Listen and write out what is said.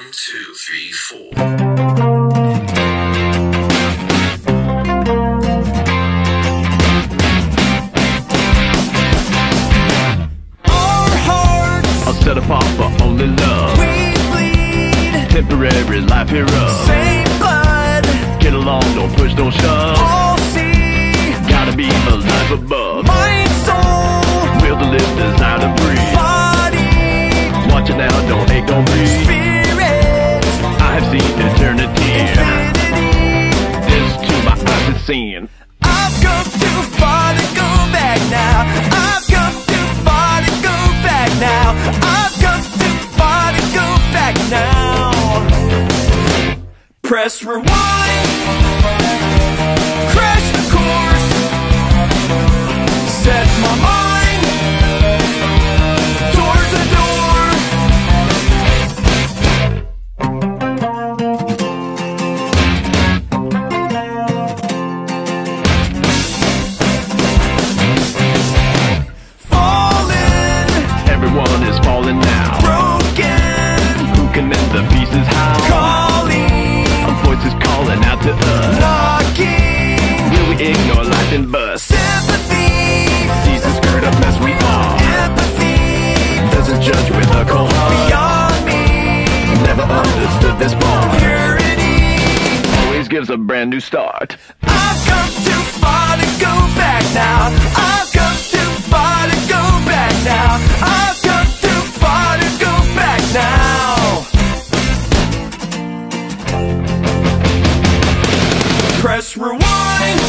2, 3, 4. Set apart for only love. We bleed Temporary life hero. same blood. Get along, don't push, don't shove. All see Gotta be the life above. mind, soul, Will to live, desire to breathe. body, Watch it now, don't ache, don't breathe. spirit, I have seen eternity. infinity. This to my eyes is seen. I've come too far to go back now. I've come too far to go back now. I've come too far to go back now. Press rewind. Crash the course. Set my mind towards the door. Falling, Everyone is falling now. broken, Who can mend the pieces? How? calling, A voice is calling out to us. knocking, Will we ignore life and bust? sympathy, Sees the skirt up as we are. empathy, Doesn't judge with a cold heart. beyond me, Never understood this bar. purity. Always gives a brand new start. I've come too far to go back now. I've come too far to go back now. I've come too far to go back now. Press rewind.